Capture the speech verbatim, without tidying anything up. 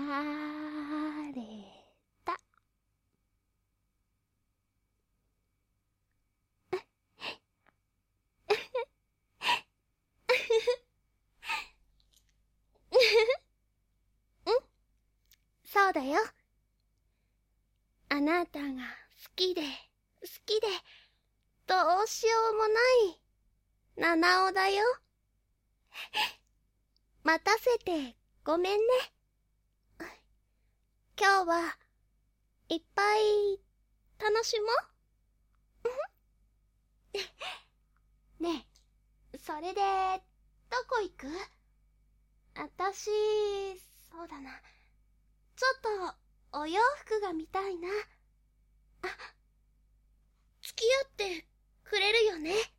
れた。うん、そうだよ。あなたが好きで好きでどうしようもない七尾だよ。待たせてごめんね。今日はいっぱい楽しもう。ねえ、それでどこ行く？あたし、そうだな。ちょっとお洋服が見たいな。あ、付き合ってくれるよね。